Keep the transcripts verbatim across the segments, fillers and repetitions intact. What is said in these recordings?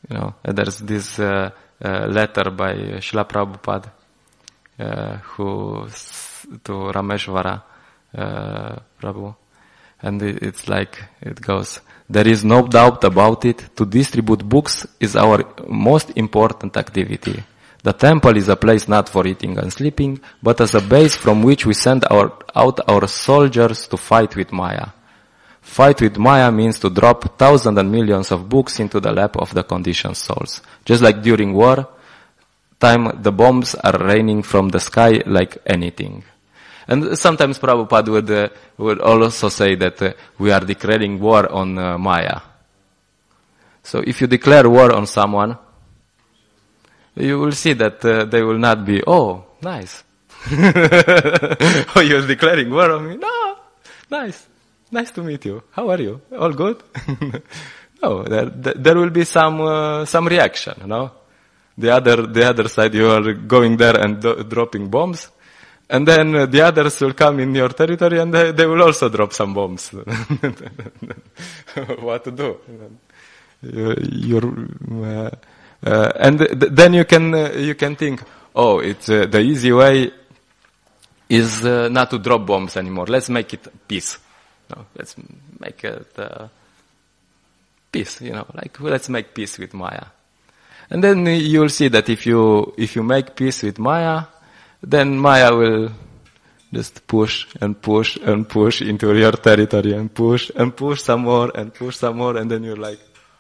You know, there's this uh, uh, letter by Srila Prabhupada uh, who to Rameshwara uh, Prabhu, and it, it's like it goes. There is no doubt about it. To distribute books is our most important activity. The temple is a place not for eating and sleeping, but as a base from which we send our, out our soldiers to fight with Maya. Fight with Maya means to drop thousands and millions of books into the lap of the conditioned souls. Just like during war time, the bombs are raining from the sky like anything. And sometimes Prabhupada would, uh, would also say that uh, we are declaring war on uh, Maya. So if you declare war on someone, you will see that uh, they will not be, oh, nice. Oh, you're declaring war on me? No, nice. Nice to meet you. How are you? All good? No, there, there will be some, uh, some reaction, you know. The other, the other side, you are going there and do- dropping bombs. And then uh, the others will come in your territory and they, they will also drop some bombs. What to do? You, you're, uh, uh, and th- then you can, uh, you can think, oh, it's, uh, the easy way is uh, not to drop bombs anymore. Let's make it peace. No, let's make it uh, peace, you know, like let's make peace with Maya. And then you'll see that if you, if you make peace with Maya, then Maya will just push and push and push into your territory and push and push some more and push some more, and then you're like,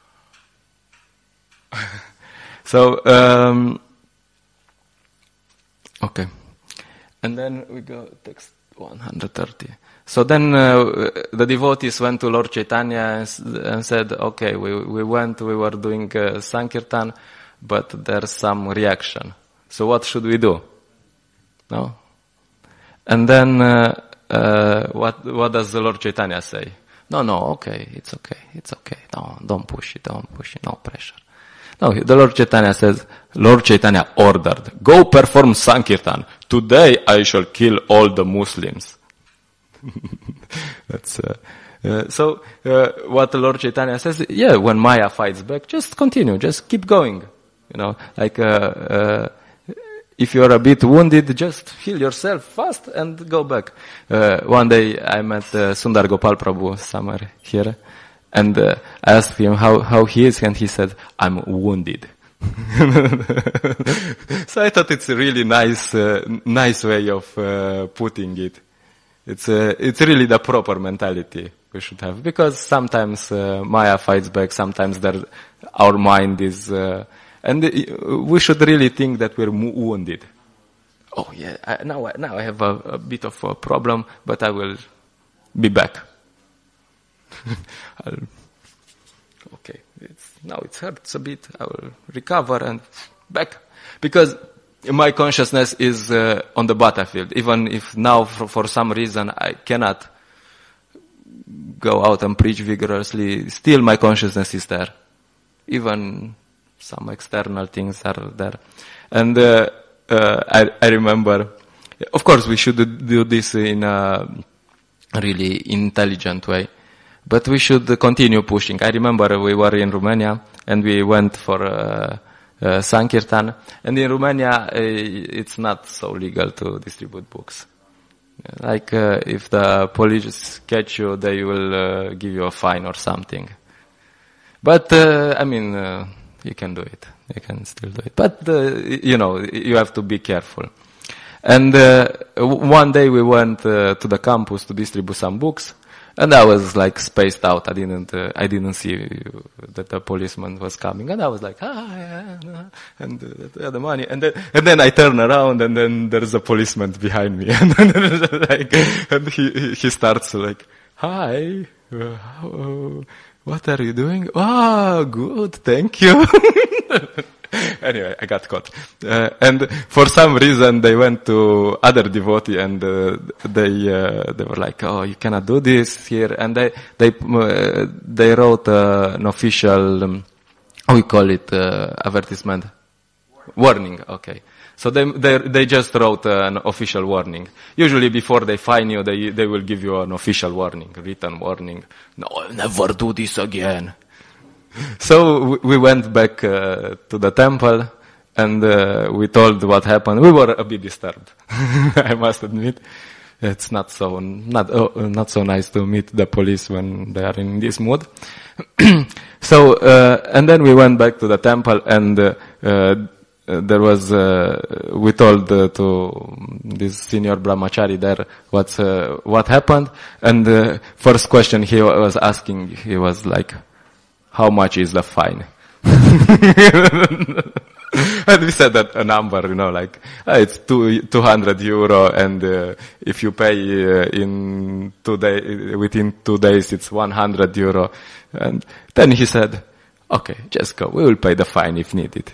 so, um, okay. And then we go text one hundred thirty. So then uh, the devotees went to Lord Chaitanya and, and said, okay, we, we went, we were doing uh, Sankirtan, but there's some reaction. So what should we do? No? And then, uh, uh, what, what does the Lord Chaitanya say? No, no, okay, it's okay, it's okay. No, don't push it, don't push it, no pressure. No, the Lord Chaitanya says, Lord Chaitanya ordered, go perform Sankirtan. Today I shall kill all the Muslims. That's, uh, uh, so, uh, what the Lord Chaitanya says, yeah, when Maya fights back, just continue, just keep going. You know, like, uh, uh, if you're a bit wounded, just heal yourself fast and go back. Uh, one day I met uh, Sundar Gopal Prabhu somewhere here, and uh, I asked him how, how he is, and he said, I'm wounded. So I thought it's a really nice, uh, nice way of uh, putting it. It's uh, it's really the proper mentality we should have, because sometimes uh, Maya fights back, sometimes there, our mind is. Uh, And we should really think that we're wounded. Oh yeah, I, now I, now I have a, a bit of a problem, but I will be back. Okay, it's, now it hurts a bit. I will recover and back, because my consciousness is uh, on the battlefield. Even if now, for, for some reason, I cannot go out and preach vigorously, still my consciousness is there. Even some external things are there. And uh, uh, I, I remember, of course we should do this in a really intelligent way, but we should continue pushing. I remember we were in Romania and we went for uh, uh, Sankirtan, and in Romania uh, it's not so legal to distribute books. Like uh, if the police catch you, they will uh, give you a fine or something. But uh, I mean, uh, you can do it. You can still do it. But, uh, you know, you have to be careful. And uh, one day we went uh, to the campus to distribute some books, and I was like spaced out. I didn't, uh, I didn't see that the policeman was coming, and I was like, ah, yeah, yeah, and uh, the money. And then, and then I turn around, and then there's a policeman behind me, and then like, and he he starts like, hi. Uh, What are you doing? Oh, good, thank you. Anyway, I got caught. Uh, and for some reason, they went to other devotee, and uh, they uh, they were like, "Oh, you cannot do this here." And they they uh, they wrote uh, an official, um, how we call it, uh, advertisement, warning. Okay. So they, they, they just wrote uh, an official warning. Usually before they fine you, they, they will give you an official warning, written warning. No, I'll never do this again. So we went back uh, to the temple, and uh, we told what happened. We were a bit disturbed, I must admit. It's not so not uh, not so nice to meet the police when they are in this mood. So uh, and then we went back to the temple, and uh, uh, there was uh, we told uh, to this senior brahmachari there what's uh, what happened. And the first question he was asking, he was like, "How much is the fine?" And we said that a number, you know, like uh, it's two two hundred euro, and uh, if you pay uh, in two day within two days, it's one hundred euro. And then he said, "Okay, just go. We will pay the fine if needed."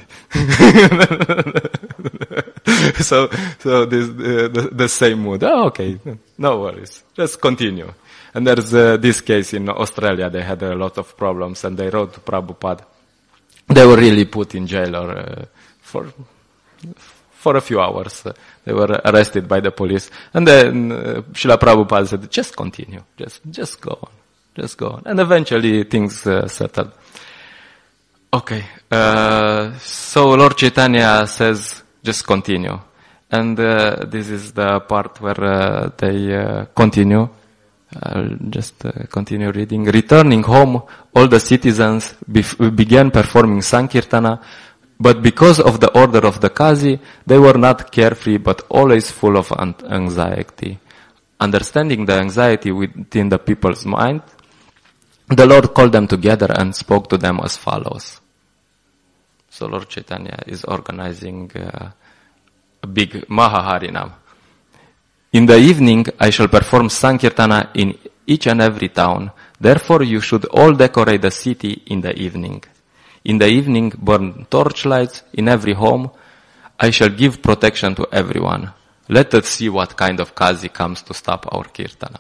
so, so this uh, the, the same mood. Oh, okay, no worries. Just continue. And there's uh, this case in Australia. They had a lot of problems, and they wrote to Prabhupada. They were really put in jail or uh, for for a few hours. Uh, they were arrested by the police, and then uh, Srila Prabhupada said, "Just continue, just just go on, just go on." And eventually things uh, settled. Okay, uh, so Lord Chaitanya says, "Just continue," and uh, this is the part where uh, they uh, continue. I'll just uh, continue reading. Returning home, all the citizens bef- began performing Sankirtana, but because of the order of the Qazi, they were not carefree but always full of an- anxiety. Understanding the anxiety within the people's mind, the Lord called them together and spoke to them as follows. So Lord Chaitanya is organizing uh, a big Mahaharinam. In the evening, I shall perform Sankirtana in each and every town. Therefore, you should all decorate the city in the evening. In the evening, burn torchlights in every home. I shall give protection to everyone. Let us see what kind of Qazi comes to stop our Kirtana.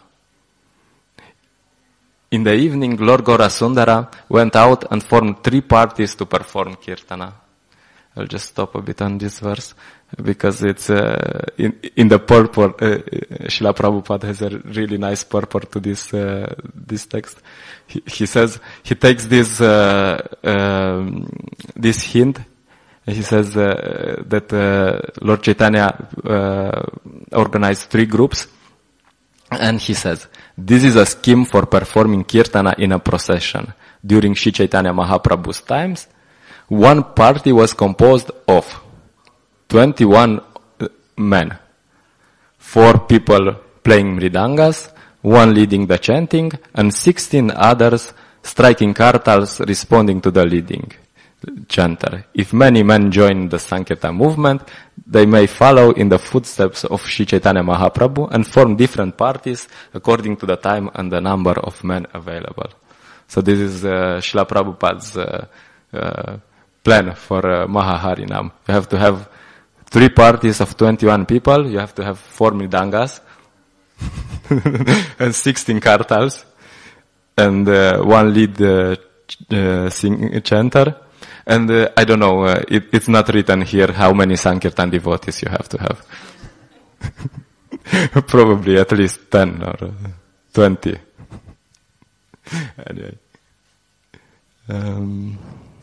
In the evening, Lord Gaurasundara went out and formed three parties to perform Kirtana. I'll just stop a bit on this verse, because it's uh, in, in the purport. Uh, Srila Prabhupada has a really nice purport to this uh, this text. He, he says he takes this uh, um, this hint. He says uh, that uh, Lord Chaitanya uh, organized three groups, and he says this is a scheme for performing kirtana in a procession during Sri Chaitanya Mahaprabhu's times. One party was composed of twenty-one men, four people playing mridangas, one leading the chanting, and sixteen others striking kartals responding to the leading chanter. If many men join the Sankirtan movement, they may follow in the footsteps of Sri Chaitanya Mahaprabhu and form different parties according to the time and the number of men available. So this is uh, Srila Prabhupada's uh, uh, plan for uh, Mahaharinam. You have to have three parties of twenty-one people. You have to have four mridangas and sixteen kartals and uh, one lead uh, uh, sing- chanter. And uh, I don't know, uh, it, it's not written here how many Sankirtan devotees you have to have. Probably at least ten or uh, twenty. Anyway. Um,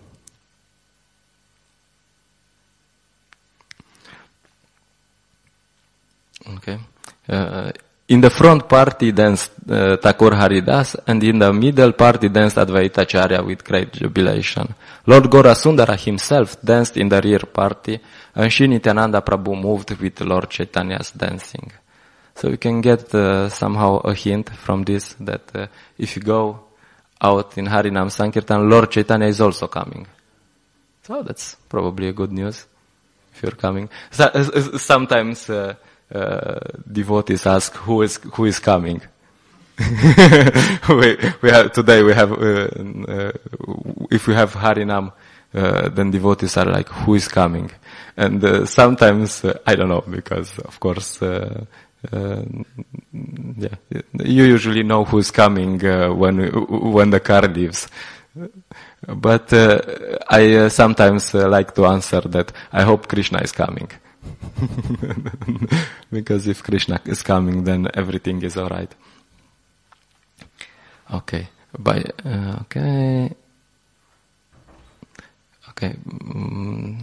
Okay. Uh, in the front party danced uh, Thakur Haridas, and in the middle party danced Advaita Acharya with great jubilation. Lord Gaurasundara himself danced in the rear party, and Sri Nityananda Prabhu moved with Lord Chaitanya's dancing. So we can get uh, somehow a hint from this that uh, if you go out in Harinam Sankirtan, Lord Chaitanya is also coming. So that's probably a good news if you're coming. So, uh, sometimes uh, Uh, devotees ask who is who is coming. we, we have today we have uh, uh, if we have Harinam, uh, then devotees are like, who is coming? And uh, sometimes uh, I don't know, because of course uh, uh, yeah, you usually know who is coming uh, when when the car leaves. But uh, I uh, sometimes uh, like to answer that I hope Krishna is coming. Because if Krishna is coming, then everything is all right. Okay. By uh, okay. Okay. Mm,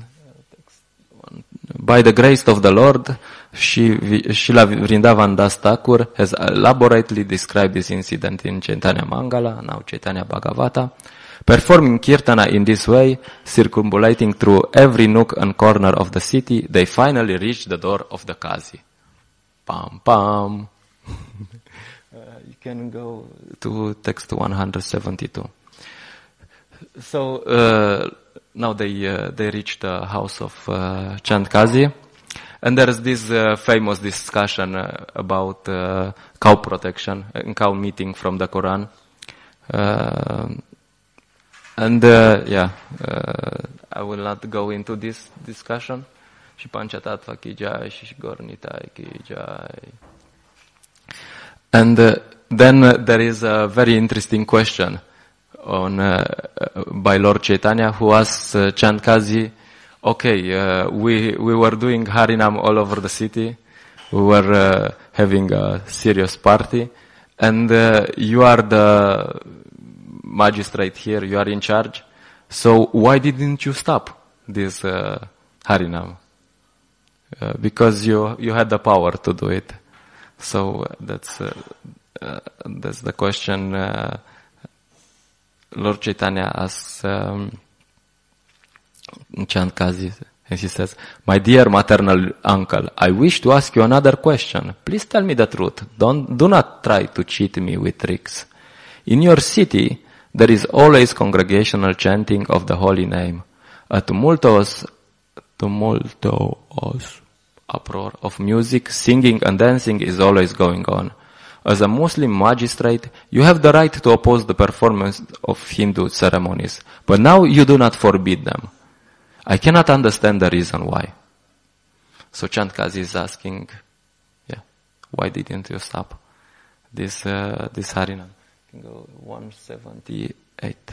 by the grace of the Lord, Srila Vrindavan Das Thakur has elaborately described this incident in Chaitanya Mangala, now Chaitanya Bhagavata. Performing kirtana in this way, circumambulating through every nook and corner of the city, they finally reached the door of the Kazi. Pam pam. uh, you can go to text one seventy-two. So uh, now they uh, they reached the house of uh, Chand Kazi, and there is this uh, famous discussion uh, about uh, cow protection and cow meeting from the Quran. Uh, and uh, yeah, uh, I will not go into this discussion. Și Panchatattva ki jai, și Gornitai ki jai. And uh, then uh, there is a very interesting question on uh, by Lord Chaitanya, who asks uh, Chand Kazi, okay, uh, we we were doing Harinam all over the city, we were uh, having a serious party, and uh, you are the magistrate here, you are in charge, so why didn't you stop this uh, Harinam? Uh, because you you had the power to do it. So that's uh, uh, that's the question uh, Lord Chaitanya asks um, Chand Kazi, and he says, "My dear maternal uncle, I wish to ask you another question. Please tell me the truth. Don't do not try to cheat me with tricks. In your city, there is always congregational chanting of the holy name. A tumultuous, tumultuous uproar of music, singing and dancing is always going on. As a Muslim magistrate, you have the right to oppose the performance of Hindu ceremonies, but now you do not forbid them. I cannot understand the reason why." So Chand Kazi is asking, yeah, why didn't you stop this uh, this Harinam? You can go one seventy-eight.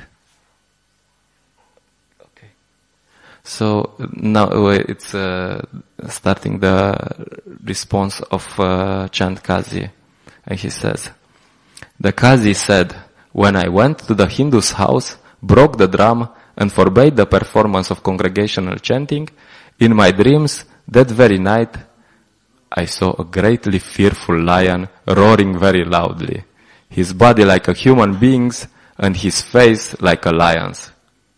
So now it's uh, starting the response of uh, Chand Kazi. And he says, "The Kazi said, when I went to the Hindu's house, broke the drum, and forbade the performance of congregational chanting, in my dreams that very night I saw a greatly fearful lion roaring very loudly, his body like a human being's and his face like a lion's."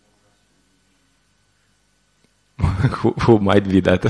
who, who might be that?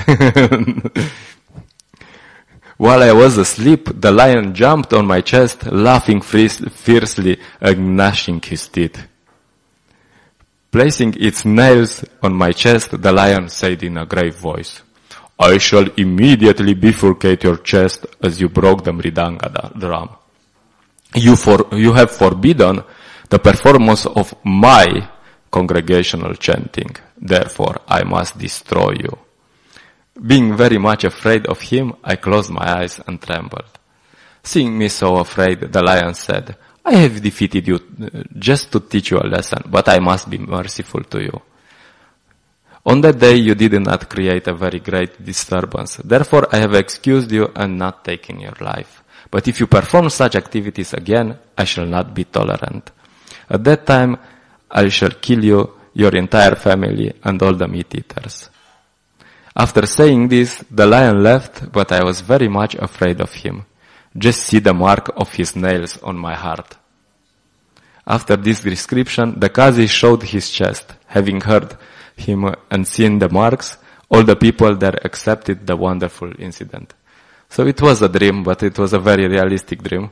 "While I was asleep, the lion jumped on my chest, laughing fiercely and gnashing his teeth. Placing its nails on my chest, the lion said in a grave voice, 'I shall immediately bifurcate your chest as you broke the mridanga drum. You, for, you have forbidden the performance of my congregational chanting. Therefore, I must destroy you.' Being very much afraid of him, I closed my eyes and trembled. Seeing me so afraid, the lion said, 'I have defeated you just to teach you a lesson, but I must be merciful to you. On that day you did not create a very great disturbance. Therefore, I have excused you and not taken your life. But if you perform such activities again, I shall not be tolerant. At that time, I shall kill you, your entire family, and all the meat-eaters.' After saying this, the lion left, but I was very much afraid of him. Just see the mark of his nails on my heart." After this description, the Kazi showed his chest. Having heard him and seen the marks, all the people there accepted the wonderful incident. So it was a dream, but it was a very realistic dream.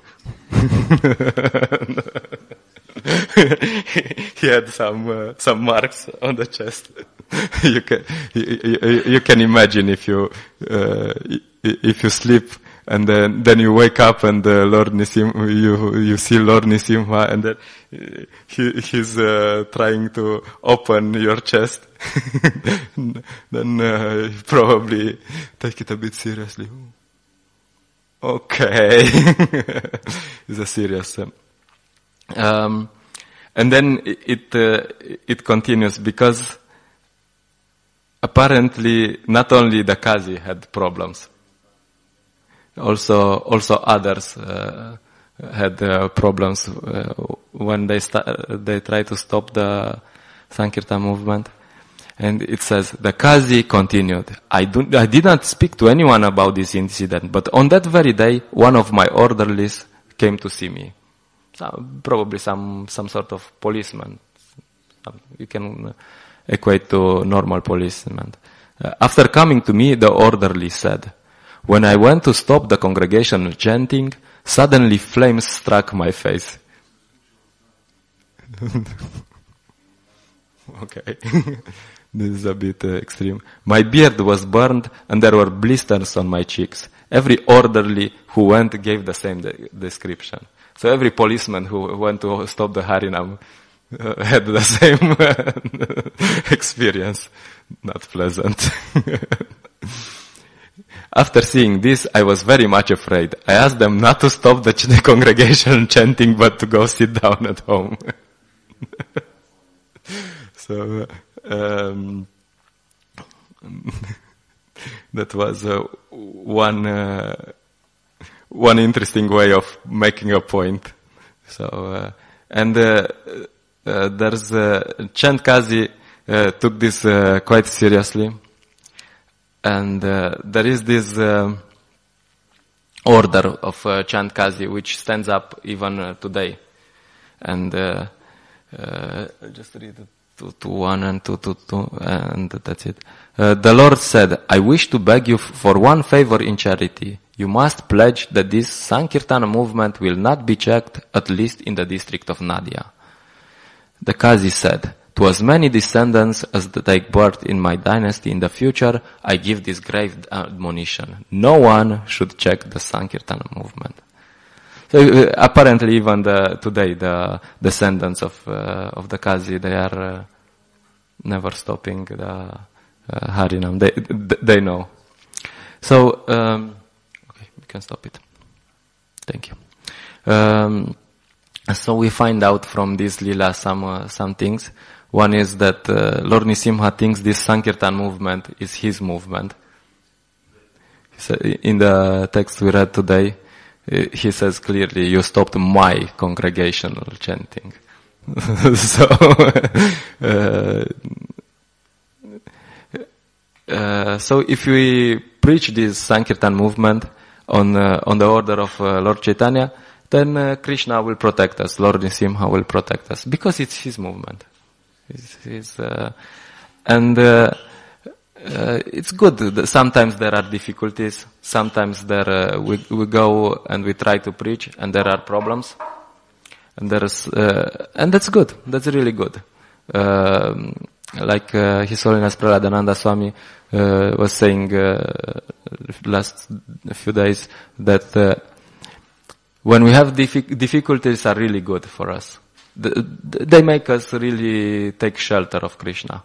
He had some uh, some marks on the chest. you can you, you, you can imagine if you uh, if you sleep and then then you wake up and uh, Lord Nisim you you see Lord Nisimha and then he he's uh, trying to open your chest. Then uh, probably take it a bit seriously. Okay, it's a serious. Um, Um, and then it uh, it continues, because apparently not only the Kazi had problems, also also others uh, had uh, problems uh, when they sta- they tried to stop the Sankirtan movement. And it says, the Qazi continued, I, do, I did not speak to anyone about this incident, but on that very day, one of my orderlies came to see me. So, probably some, some sort of policeman. You can equate to normal policeman. Uh, after coming to me, the orderly said, when I went to stop the congregation chanting, suddenly flames struck my face. Okay. This is a bit uh, extreme. My beard was burned and there were blisters on my cheeks. Every orderly who went gave the same de- description. So every policeman who went to stop the Harinam uh, had the same uh, experience. Not pleasant. After seeing this, I was very much afraid. I asked them not to stop the, ch- the congregation chanting, but to go sit down at home. So, um, that was uh, one uh, one interesting way of making a point. So, uh, and uh, uh, there's uh, Chand Kazi uh, took this uh, quite seriously, and uh, there is this uh, order of uh, Chand Kazi which stands up even uh, today, and uh, uh, just read it. Two, two, one and two, two, two, and that's it. Uh, the Lord said, I wish to beg you f- for one favor in charity. You must pledge that this Sankirtana movement will not be checked, at least in the district of Nadia. The Qazi said, to as many descendants as take birth in my dynasty in the future, I give this grave admonition. No one should check the Sankirtana movement. So uh, apparently, even the, today, the descendants of uh, of the Qazi, they are uh, never stopping the uh, Harinam. They they know. So um, okay, we can stop it. Thank you. Um, so we find out from this lila some uh, some things. One is that uh, Lord Nisimha thinks this Sankirtan movement is his movement. So in the text we read today, he says clearly, you stopped my congregational chanting. So, uh, uh, so if we preach this Sankirtan movement on uh, on the order of uh, Lord Chaitanya, then uh, Krishna will protect us, Lord Nisimha will protect us, because it's his movement. It's his, uh, and uh, Uh, it's good. Sometimes there are difficulties. Sometimes there uh, we we go and we try to preach, and there are problems. And there's uh, and that's good. That's really good. Uh, like uh, His Holiness Praladananda Swami uh, was saying uh, last few days that uh, when we have diffi- difficulties, are really good for us. The, they make us really take shelter of Krishna.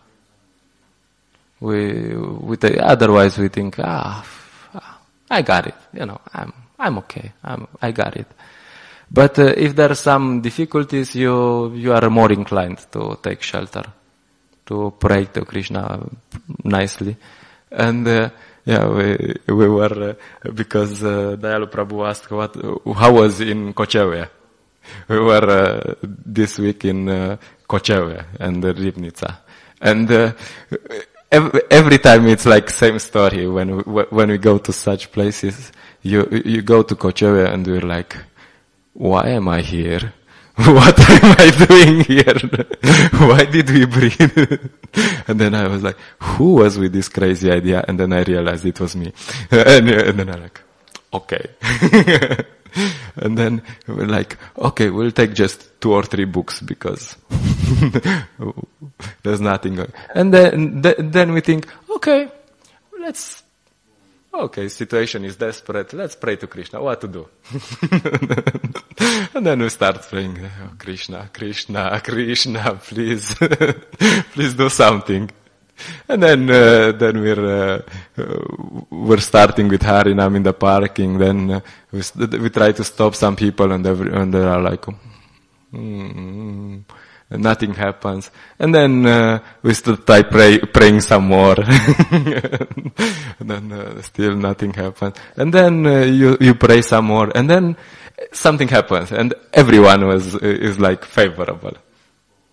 We, we th- otherwise we think, ah, I got it, you know, I'm, I'm okay, I'm, I got it. But uh, if there are some difficulties, you, you are more inclined to take shelter, to pray to Krishna nicely. And, uh, yeah, we, we were, uh, because, uh, Dayalu Prabhu asked what, how was in Kochevya. We were, uh, this week in, uh, Kochevya and uh, Ribnica. And, uh, Every, every time it's like same story. When we, when we go to such places, you you go to Kochevya and we're like, why am I here? What am I doing here? Why did we breathe? And then I was like, who was with this crazy idea? And then I realized it was me. And, and then I'm like, okay. And then we're like, okay, we'll take just two or three books because there's nothing going. And then, th- then we think, okay, let's, okay, situation is desperate. Let's pray to Krishna. What to do? And then we start praying, oh, Krishna, Krishna, Krishna, please, please do something. And then, uh, then we're, uh, we're starting with Harinam in the parking. Then uh, we, st- we try to stop some people, and, every, and they are like, mm, and nothing happens. And then uh, we still try pray, praying some more. And then uh, still nothing happens. And then uh, you you pray some more, and then something happens, and everyone was is like favorable.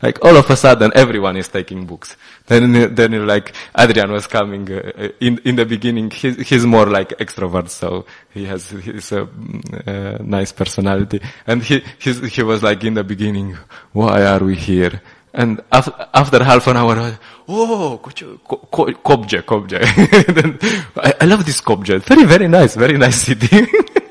Like all of a sudden, everyone is taking books. Then, then like Adrian was coming uh, in in the beginning. He's, he's more like extrovert, so he has his uh, uh, nice personality. And he he's, he was like in the beginning, why are we here? And af- after half an hour, oh, Skopje, Skopje. I, I love this Skopje. Very, very nice, very nice city.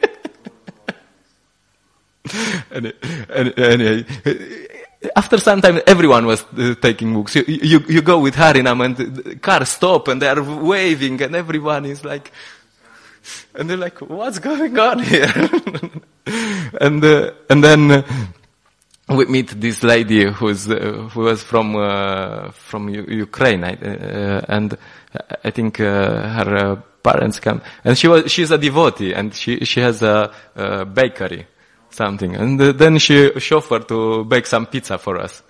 and, and, and, after some time, everyone was uh, taking books. You, you, you go with Harinam and the cars stop and they are waving and everyone is like, and they're like, what's going on here? and, uh, and then uh, we meet this lady who's, uh, who was from, uh, from U- Ukraine, I, uh, and I think, uh, her uh, parents come, and she was, she's a devotee and she, she has a, a bakery. Something, and uh, then she chauffeured to bake some pizza for us.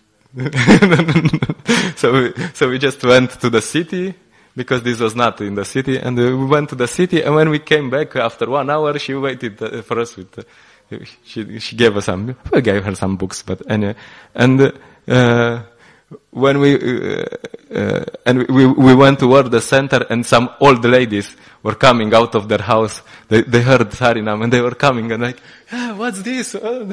so, we, so we just went to the city because this was not in the city, and uh, we went to the city. And when we came back after one hour, she waited uh, for us with. Uh, she she gave us some. We gave her some books, but anyway, and. Uh, when we uh, uh, and we we went toward the center, and some old ladies were coming out of their house. They they heard Harinam and they were coming and like, yeah, what's this?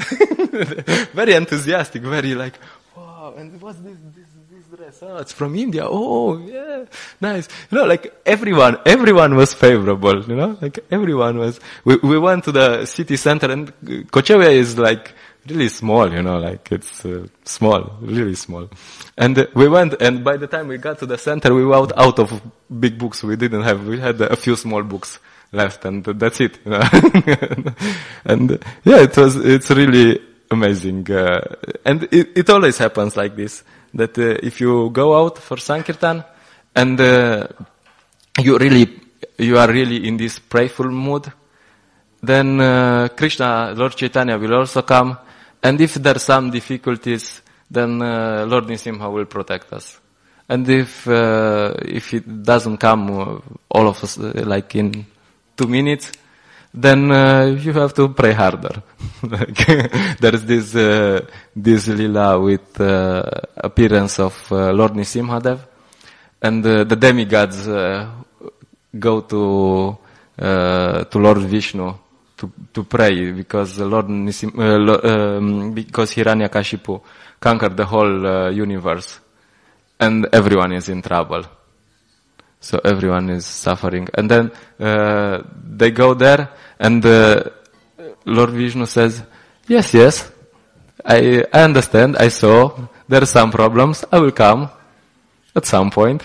Very enthusiastic, very like, wow, and what's this this this dress? Oh, it's from India. Oh, yeah, nice. You know, like everyone everyone was favorable. You know, like everyone was. We we went to the city center, and Kočevje is like really small, you know, like it's uh, small, really small. And uh, we went, and by the time we got to the center, we were out, out of big books. We didn't have, we had a few small books left, and that's it. You know? and uh, yeah, it was, it's really amazing. Uh, and it, it always happens like this, that uh, if you go out for Sankirtan, and uh, you really, you are really in this prayerful mood, then uh, Krishna, Lord Chaitanya will also come. And if there are some difficulties, then uh, Lord Nrsimha will protect us. And if uh, if it doesn't come uh, all of us uh, like in two minutes, then uh, you have to pray harder. like, there's this uh, this lila with uh, appearance of uh, Lord Nrsimhadev, and uh, the demigods uh, go to uh, to Lord Vishnu to to pray because the Lord Nisim, uh, um, because Hiranyakashipu conquered the whole uh, universe, and everyone is in trouble. So everyone is suffering, and then uh, they go there, and uh, Lord Vishnu says, "Yes, yes, I I understand. I saw there are some problems. I will come at some point.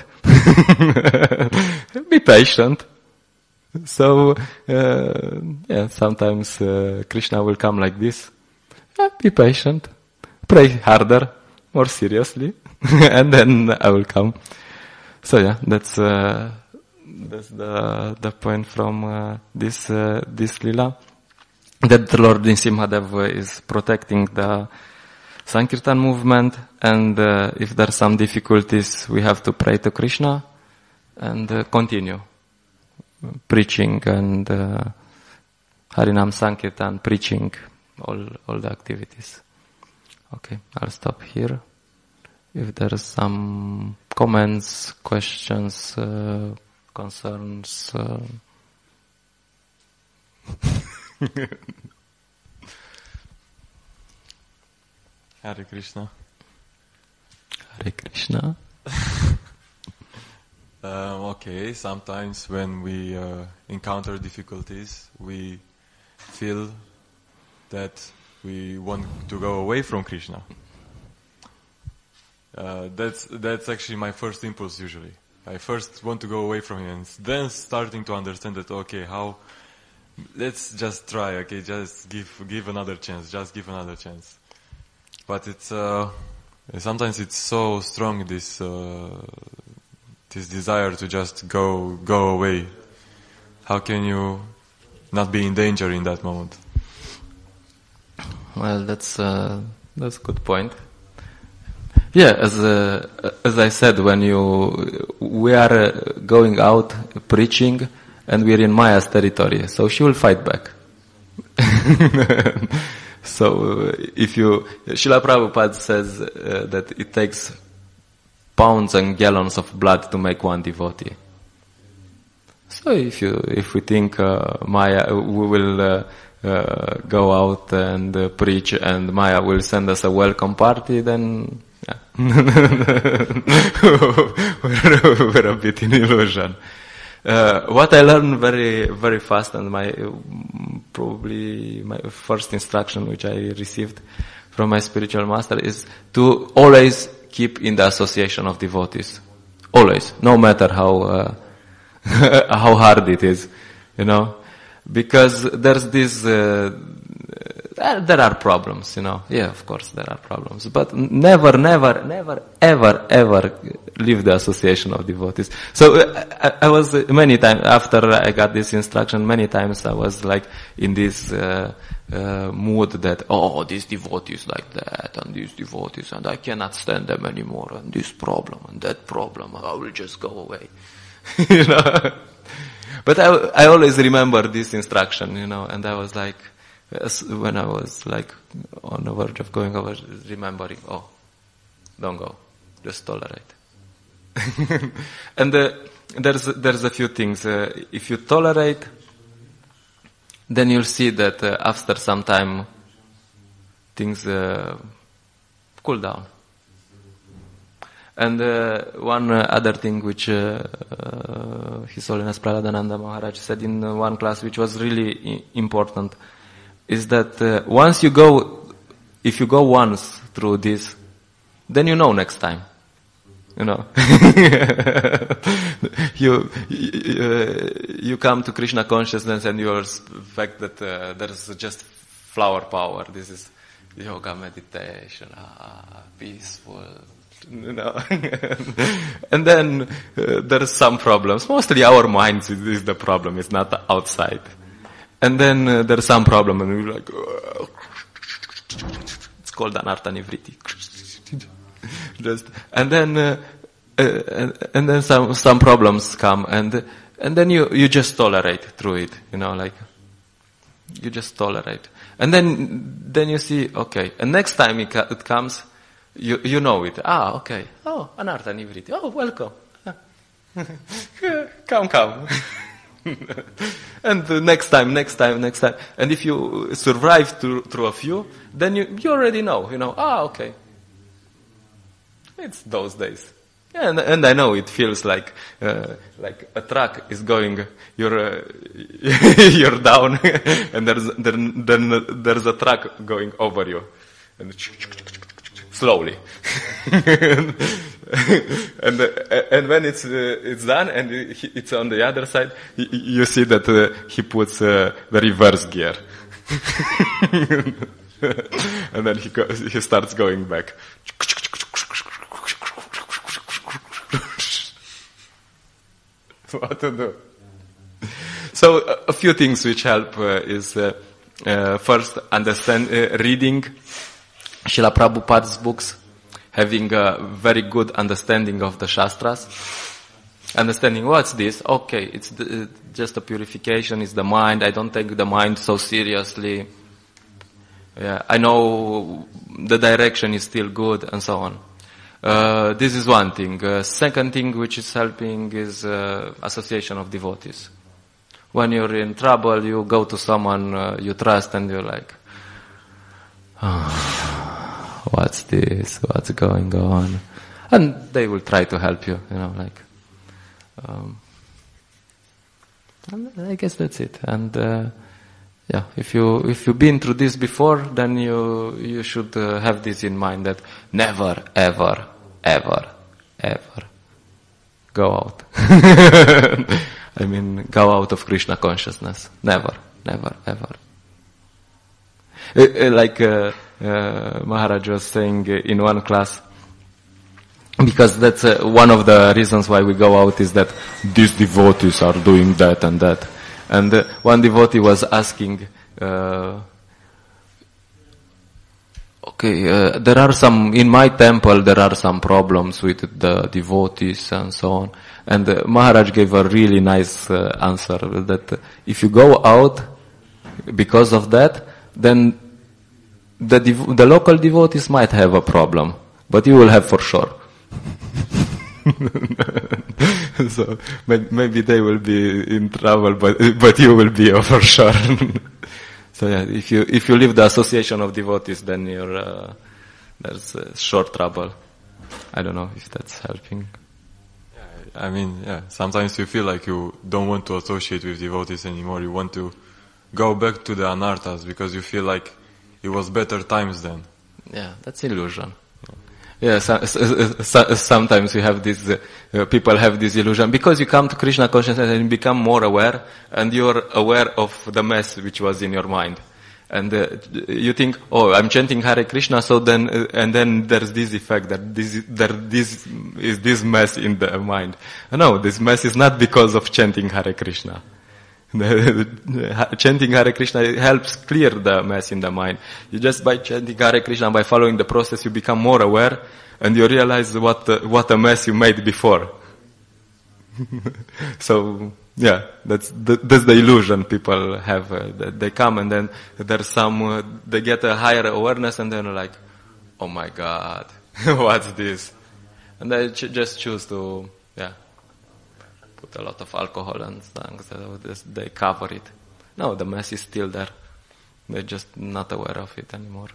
Be patient." So, uh, yeah, sometimes uh, Krishna will come like this. Yeah, be patient. Pray harder, more seriously, and then I will come. So yeah, that's uh, that's the the point from uh, this uh, this lila, that the Lord Nrsimhadev is protecting the Sankirtan movement, and uh, if there are some difficulties, we have to pray to Krishna and uh, continue preaching and uh, Harinam Sankirtan, preaching, all all the activities. Okay, I'll stop here. If there are some comments, questions, uh, concerns. Uh... Hare Krishna. Hare Krishna. Um, okay, sometimes when we uh, encounter difficulties, we feel that we want to go away from Krishna. Uh, that's that's actually my first impulse usually. I first want to go away from him, and then starting to understand that, okay, how, let's just try, okay, just give give another chance, just give another chance. But it's uh, sometimes it's so strong, this uh, this desire to just go go away. How can you not be in danger in that moment? Well, that's uh, that's a good point. Yeah, as uh, as I said, when you we are uh, going out preaching, and we're in Maya's territory, so she will fight back. So uh, if you, Srila Prabhupada says uh, that it takes pounds and gallons of blood to make one devotee. So if you, if we think uh, Maya, we will uh, uh, go out and uh, preach, and Maya will send us a welcome party, then yeah. we're a bit in illusion. Uh, what I learned very, very fast, and my probably my first instruction which I received from my spiritual master, is to always keep in the association of devotees. Always, no matter how uh, how hard it is, you know, because there's this. Uh, there are problems, you know. Yeah, of course there are problems, but never, never, never, ever, ever leave the association of devotees. So I, I was uh, many times after I got this instruction. Many times I was like in this uh, uh, mood that oh, these devotees like that, and these devotees, and I cannot stand them anymore, and this problem and that problem. I will just go away, you know. But I, I always remember this instruction, you know, and I was like. When I was like on the verge of going, I was remembering, oh, don't go, just tolerate. And uh, there's there's a few things. Uh, if you tolerate, then you'll see that uh, after some time, things uh, cool down. And uh, one uh, other thing which uh, uh, His Holiness Prahladananda Maharaj said in uh, one class, which was really I- important, is that uh, once you go, if you go once through this, then you know next time. You know. you, you, uh, you come to Krishna consciousness and you expect that uh, there's just flower power. This is yoga, meditation, ah, peaceful. You know. And then uh, there's some problems. Mostly our minds is, is the problem. It's not outside. And then uh, there's some problem, and we're like, oh. It's called anartha nivriti. Just, and then, uh, uh, and, and then some some problems come, and and then you you just tolerate through it, you know, like you just tolerate, and then then you see, okay, and next time it, it comes, you you know it. Ah, okay. Oh, anartha nivriti. Oh, welcome. Come, come. And the next time, next time, next time. And if you survive through, through a few, then you, you already know, you know, ah, okay. It's those days. Yeah, and, and I know it feels like, uh, like a truck is going, you're, uh, you're down, and there's, then, then there's a truck going over you. And slowly. and uh, and when it's uh, it's done and it's on the other side, you, you see that uh, he puts uh, the reverse gear, and then he goes, he starts going back. What to do? So uh, a few things which help uh, is uh, uh, first understand uh, reading Srila Prabhupada's books, having a very good understanding of the Shastras, understanding what's this, okay, it's the, uh, just a purification, it's the mind, I don't take the mind so seriously, yeah, I know the direction is still good, and so on. Uh, this is one thing. Uh, second thing which is helping is uh, association of devotees. When you're in trouble, you go to someone uh, you trust and you're like, oh, what's this? What's going on? And they will try to help you, you know, like, um, I guess that's it. And, uh, yeah, if you, if you've been through this before, then you, you should uh, have this in mind that never, ever, ever, ever go out. I mean, go out of Krishna consciousness. Never, never, ever. Uh, like, uh, uh, Maharaj was saying in one class, because that's uh, one of the reasons why we go out is that these devotees are doing that and that. And uh, one devotee was asking, uh, okay, uh, there are some, in my temple there are some problems with the devotees and so on. And uh, Maharaj gave a really nice uh, answer that if you go out because of that, then the dev- the local devotees might have a problem, but you will have for sure. So maybe they will be in trouble, but but you will be for sure. So yeah, if you if you leave the association of devotees, then you're uh, there's uh, short trouble. I don't know if that's helping. I mean, yeah, sometimes you feel like you don't want to associate with devotees anymore. You want to go back to the anarthas because you feel like it was better times then. Yeah, that's illusion. Yeah, so, so, so, sometimes you have this, uh, uh, people have this illusion because you come to Krishna consciousness and you become more aware, and you're aware of the mess which was in your mind. And uh, you think, oh, I'm chanting Hare Krishna, so then, uh, and then there's this effect that this, there, this is this mess in the mind. No, this mess is not because of chanting Hare Krishna. Chanting Hare Krishna helps clear the mess in the mind. You just by chanting Hare Krishna, by following the process, you become more aware, and you realize what uh, what a mess you made before. So yeah, that's the, that's the illusion people have. Uh, that they come and then there's some uh, they get a higher awareness, and then they're like, oh my God, what's this? And they ch- just choose to yeah. put a lot of alcohol and things, they cover it. No, the mess is still there. They're just not aware of it anymore.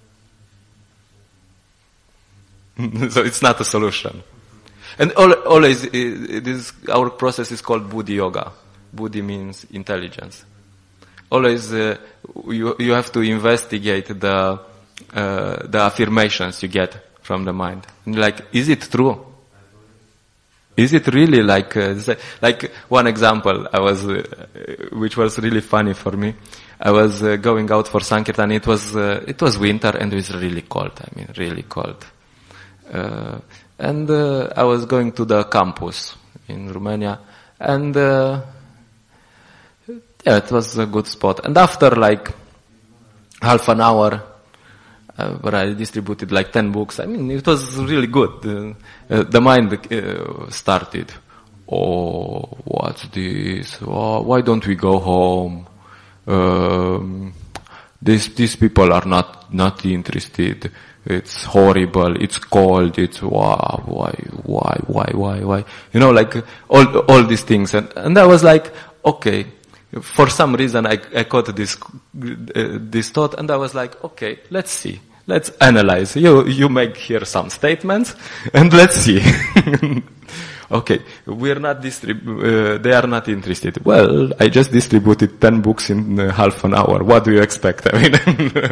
So it's not a solution. And always, it is, our process is called Buddhi Yoga. Buddhi means intelligence. Always, uh, you you have to investigate the uh, the affirmations you get from the mind. And like, is it true? Is it really like, uh, like one example I was, uh, which was really funny for me. I was uh, going out for Sankirtan. It was, uh, it was winter and it was really cold. I mean, really cold. Uh, and, uh, I was going to the campus in Romania, and, uh, yeah, it was a good spot. And after like half an hour, Uh, where I distributed like ten books. I mean, it was really good. Uh, uh, the mind uh, started, oh, what's this? Oh, why don't we go home? Um, these these people are not not interested. It's horrible. It's cold. It's wow. Why why why why why? You know, like all all these things. And and I was like, okay. For some reason, I I caught this uh, this thought, and I was like, okay, let's see. Let's analyze. You you make here some statements, and let's see. Okay, we're not distrib- uh, they are not interested. Well, I just distributed ten books in uh, half an hour. What do you expect? I mean,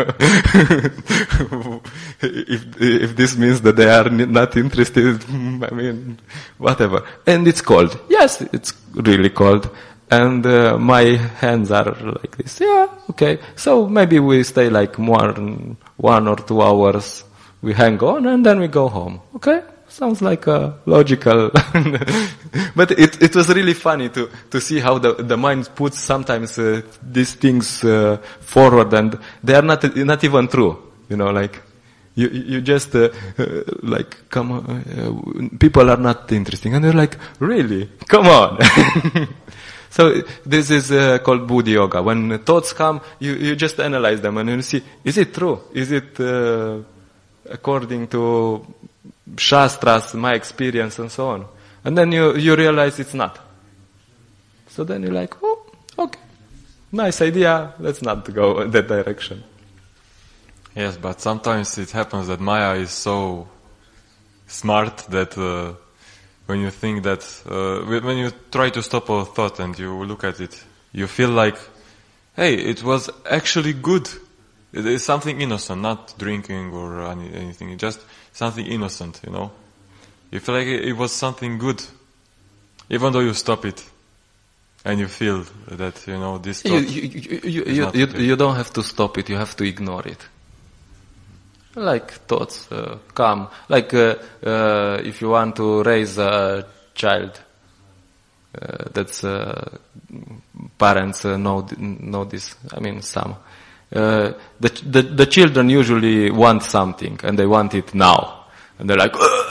if if this means that they are not interested, I mean, whatever. And it's cold. Yes, it's really cold. And uh, my hands are like this. Yeah, okay. So maybe we stay like one, one or two hours. We hang on and then we go home. Okay? Sounds like a logical. But it it was really funny to to see how the the mind puts sometimes uh, these things uh, forward, and they are not not even true. You know, like you you just uh, uh, like come on, uh, people are not interesting, and they're like, really? Come on. So this is uh, called Buddhi Yoga. When thoughts come, you, you just analyze them and you see, is it true? Is it uh, according to Shastras, my experience, and so on? And then you, you realize it's not. So then you're like, oh, okay, nice idea. Let's not go in that direction. Yes, but sometimes it happens that Maya is so smart that uh, when you think that, uh, when you try to stop a thought and you look at it, you feel like, hey, it was actually good. It is something innocent, not drinking or any, anything, just something innocent, you know. You feel like it was something good, even though you stop it. And you feel that, you know, this thought you, you, you, you, you, you, you don't have to stop it, you have to ignore it. Like thoughts uh, come, like uh, uh, if you want to raise a child, uh, that's uh, parents uh, know know this. I mean, some uh, the, the the children usually want something and they want it now, and they're like,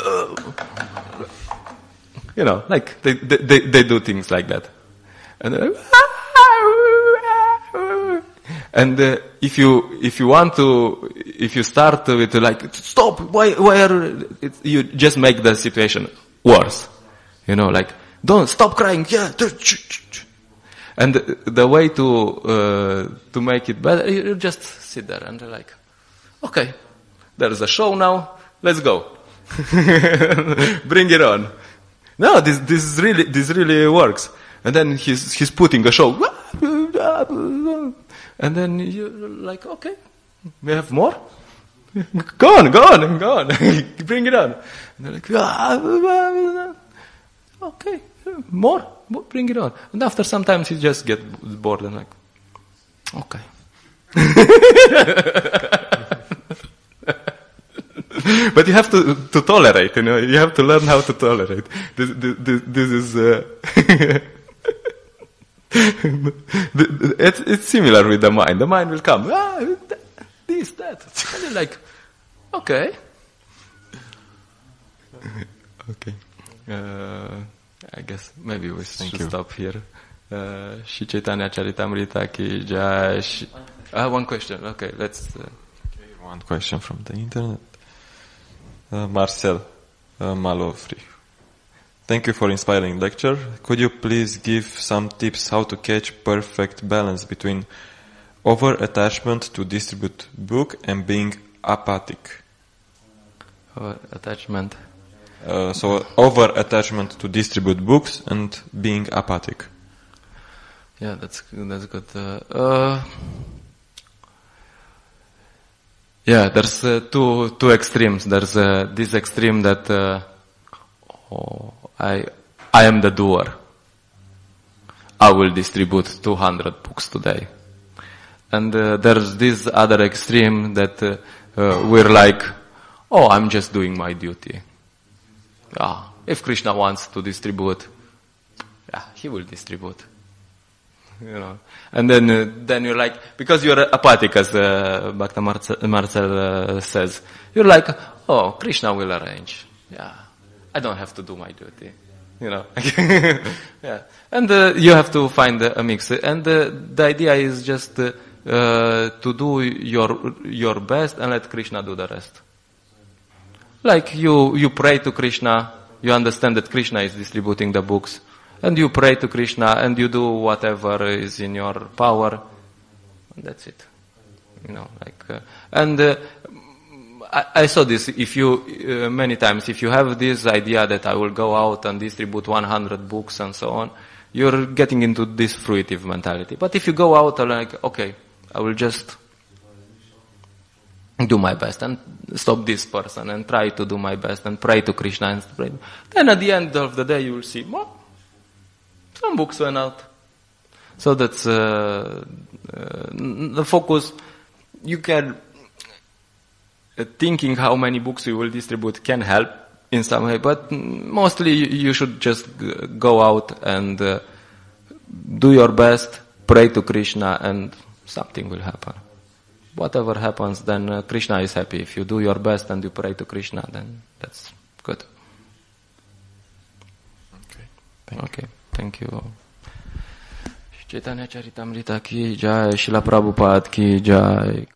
you know, like they they they do things like that, and they're like, And uh, if you if you want to if you start with like stop, why why are it, you just make the situation worse, you know, like don't stop crying, yeah. And the, the way to uh, to make it better, you just sit there and like, okay, there's a show now, let's go, bring it on. No, this this really this really works. And then he's he's putting a show. And then you're like, okay, we have more? Go on, go on, go on. Bring it on. And they're like, okay, more, bring it on. And after sometimes you just get bored and like, okay. But you have to to tolerate, you know, you have to learn how to tolerate. This, this, this is... Uh, it's, it's similar with the mind. The mind will come, ah, this, that. And you're like, okay. Okay. Uh, I guess maybe we Thank should you. stop here. Uh, Shri Chaitanya Charitamrita ki jai. Ah, one question. Okay, let's... Uh, Okay, one question from the internet. Uh, Marcel uh, Malofri. Thank you for inspiring lecture. Could you please give some tips how to catch perfect balance between over-attachment to distribute book and being apathic? or attachment. Uh, so over-attachment to distribute books and being apathic. Yeah, that's that's good. Uh, uh, yeah, there's uh, two two extremes. There's uh, this extreme that uh, oh, I I am the doer. I will distribute two hundred books today. And uh, there's this other extreme that uh, uh, we're like, oh, I'm just doing my duty. Ah, if Krishna wants to distribute, yeah, he will distribute. You know, and then uh, then you're like, because you're apathic, as uh, Bhakta Marcel, Marcel uh, says, you're like, oh, Krishna will arrange. Yeah, I don't have to do my duty. You know, yeah, and uh, you have to find a mix. And uh, the idea is just uh, uh, to do your your best and let Krishna do the rest. Like you, you pray to Krishna, you understand that Krishna is distributing the books. And you pray to Krishna and you do whatever is in your power. And that's it. You know, like, uh, and uh, I, I saw this, if you, uh, many times, if you have this idea that I will go out and distribute one hundred books and so on, you're getting into this fruitive mentality. But if you go out and like, okay, I will just do my best and stop this person and try to do my best and pray to Krishna and pray. Then at the end of the day you will see, well, some books went out. So that's uh, uh, the focus. You can, uh, thinking how many books you will distribute can help in some way, but mostly you should just go out and uh, do your best, pray to Krishna, and something will happen. Whatever happens, then uh, Krishna is happy. If you do your best and you pray to Krishna, then that's good. Okay. Thank Okay. Thank you. Chaitanya Charitamrita ki jai, Srila Prabhupada ki jai.